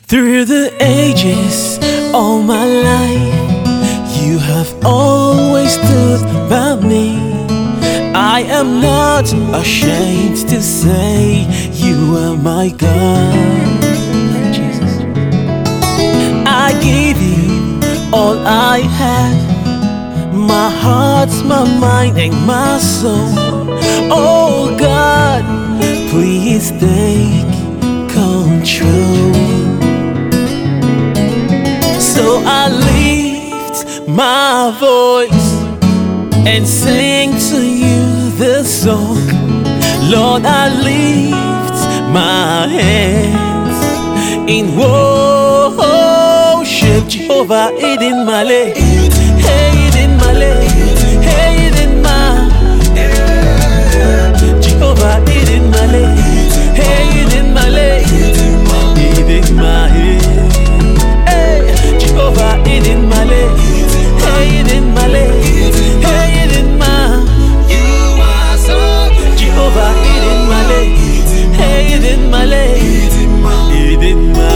Through the ages, all my life, you have always stood by me. I am not ashamed to say you are my God. Jesus. I give you all I have, my heart, my mind, and my soul. Oh God, please take control. So I lift my voice and sing to you this song. Lord, I lift my hands in worship. Jehovah, Eden Malay, hey Eden Malay, hey Eden Ma. Jehovah, Eden Malay, hey Eden Malay, Eden Ma. Jehovah, Eden Malay, hey Eden Malay, hey Eden Ma. You are so good. Jehovah, Eden Malay, hey Eden Malay, Eden Ma.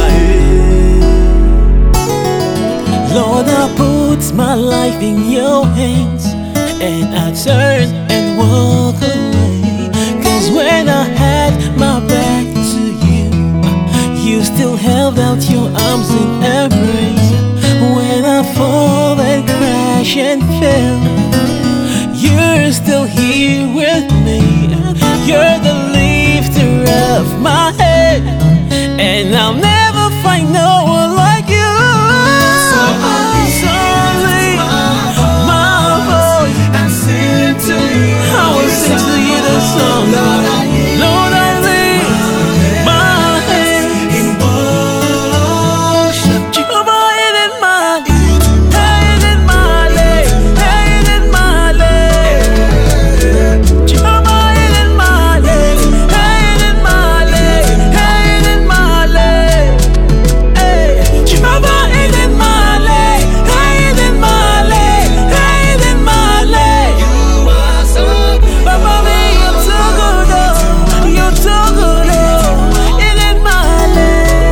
Lord, I put my life in your hands, and I turn and walk away. 'Cause when I had my back to you, you still held out your arms in embrace. When I fall and crash and fail, you're still here with me. You're the lifter of my head, and I'll never find no one like you. So I lift my voice and sing to you. I will sing to you the song. Lord, I lift my head in worship. Jehovah, Eden Ma, hey Eden Malay, hey Eden Malay. Jehovah, Eden Malay, hey Eden Malay, hey Eden Malay. Hey, Jehovah, Eden Malay, hey Eden Malay, hey Eden Malay. You are so good, Papa, me, you're so good, oh, you're so good, oh, Eden Malay.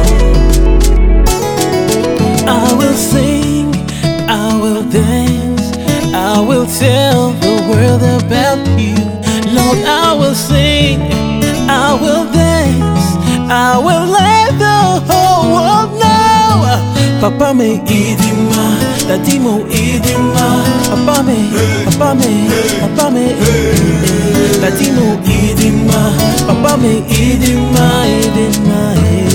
I will sing, I will dance, I will tell the world about you. Lord, I will sing, I will dance, I will let the whole world know. Papa me idima, Daddy mo idima. Papa me, Papa me, Papa me, Daddy mo idima. Papa me idima, idima.